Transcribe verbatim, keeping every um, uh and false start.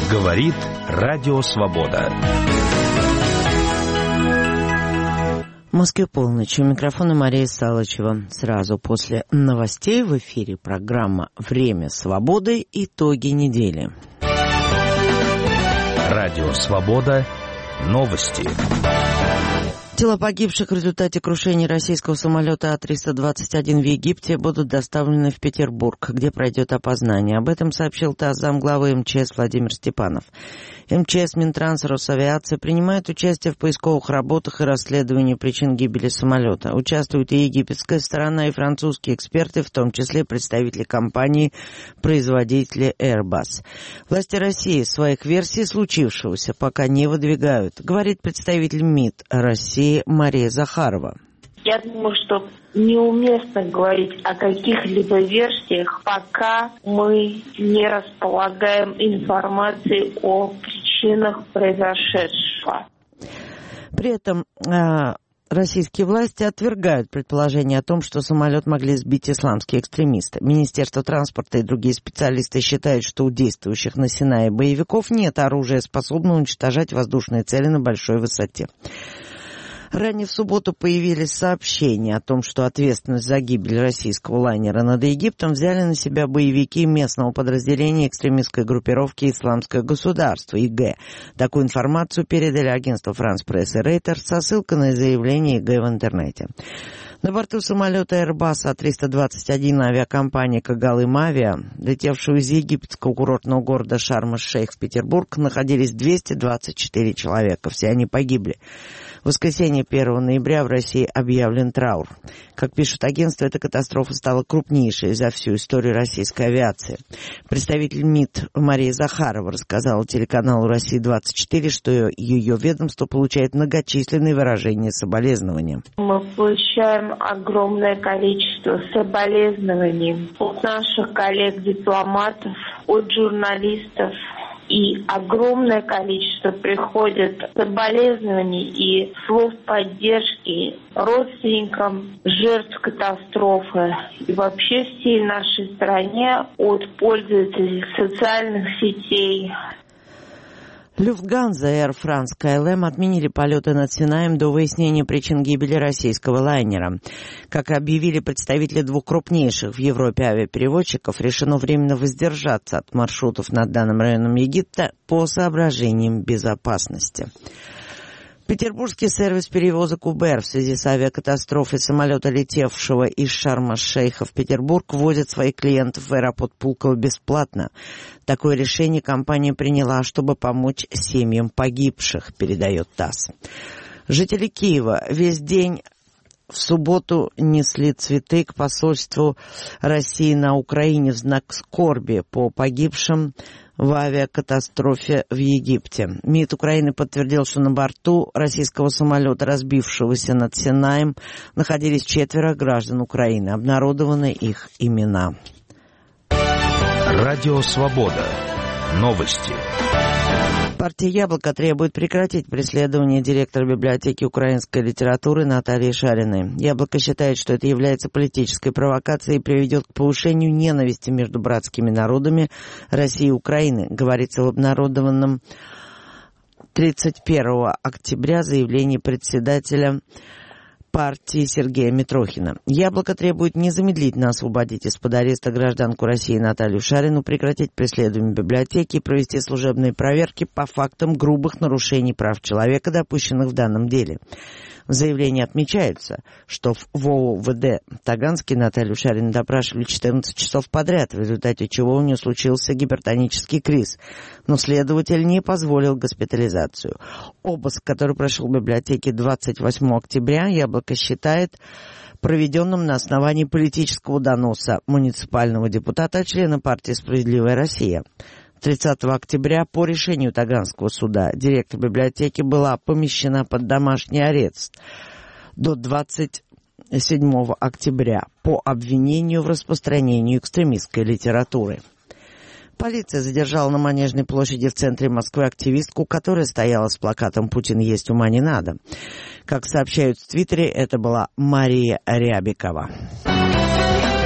Говорит Радио Свобода. В Москве полночь. У микрофона Мария Салычева. Сразу после новостей в эфире программа «Время свободы. Итоги недели». Радио Свобода. Новости. Тела погибших в результате крушения российского самолета А триста двадцать один в Египте будут доставлены в Петербург, где пройдет опознание. Об этом сообщил ТАСС замглавы МЧС Владимир Степанов. МЧС, Минтранс, Росавиация принимают участие в поисковых работах и расследовании причин гибели самолета. Участвуют и египетская сторона, и французские эксперты, в том числе представители компании-производителя Airbus. Власти России своих версий случившегося пока не выдвигают, говорит представитель МИД России Мария Захарова. Я думаю, что неуместно говорить о каких-либо версиях, пока мы не располагаем информацией о причинах произошедшего. При этом э, российские власти отвергают предположение о том, что самолет могли сбить исламские экстремисты. Министерство транспорта и другие специалисты считают, что у действующих на Синае боевиков нет оружия, способного уничтожать воздушные цели на большой высоте. Ранее в субботу появились сообщения о том, что ответственность за гибель российского лайнера над Египтом взяли на себя боевики местного подразделения экстремистской группировки «Исламское государство» ИГ. Такую информацию передали агентству France Press и Reuters со ссылкой на заявление ИГ в интернете. На борту самолета Airbus А триста двадцать один авиакомпании «Когалым Авиа», летевшего из египетского курортного города Шарм-эль-Шейх в Петербург, находились двести двадцать четыре человека. Все они погибли. В воскресенье первого ноября в России объявлен траур. Как пишут агентства, эта катастрофа стала крупнейшей за всю историю российской авиации. Представитель МИД Мария Захарова рассказала телеканалу «Россия двадцать четыре», что ее ведомство получает многочисленные выражения соболезнования. Мы получаем огромное количество соболезнований от наших коллег-дипломатов, от журналистов. И огромное количество приходит соболезнований и слов поддержки родственникам жертв катастрофы и вообще всей нашей стране от пользователей социальных сетей. Люфтганза и Air France Ка Эл Эм отменили полеты над Синаем до выяснения причин гибели российского лайнера. Как объявили представители двух крупнейших в Европе авиаперевозчиков, решено временно воздержаться от маршрутов над данным районом Египта по соображениям безопасности. Петербургский сервис перевозок Uber в связи с авиакатастрофой самолета, летевшего из Шарм-эль-Шейха в Петербург, возит своих клиентов в аэропорт Пулково бесплатно. Такое решение компания приняла, чтобы помочь семьям погибших, передает ТАСС. Жители Киева весь день в субботу несли цветы к посольству России на Украине в знак скорби по погибшим в авиакатастрофе в Египте. МИД Украины подтвердил, что на борту российского самолета, разбившегося над Синаем, находились четверо граждан Украины. Обнародованы их имена. Радио Свобода. Новости. Партия «Яблоко» требует прекратить преследование директора библиотеки украинской литературы Натальи Шариной. «Яблоко» считает, что это является политической провокацией и приведет к повышению ненависти между братскими народами России и Украины, говорится в обнародованном тридцать первого октября заявлении председателя партии Сергея Митрохина. «Яблоко» требует незамедлительно освободить из-под ареста гражданку России Наталью Шарину, прекратить преследование библиотеки и провести служебные проверки по фактам грубых нарушений прав человека, допущенных в данном деле. В заявлении отмечается, что в ВОУ-ВД Таганске Наталью Шарину допрашивали четырнадцать часов подряд, в результате чего у нее случился гипертонический криз, но следователь не позволил госпитализацию. Обыск, который прошел в библиотеке двадцать восьмого октября, «Яблоко» считает проведенным на основании политического доноса муниципального депутата, члена партии «Справедливая Россия». тридцатого октября по решению Таганского суда директор библиотеки была помещена под домашний арест до двадцать седьмого октября по обвинению в распространении экстремистской литературы. Полиция задержала на Манежной площади в центре Москвы активистку, которая стояла с плакатом «Путин есть, ума не надо». Как сообщают в Твиттере, это была Мария Рябикова.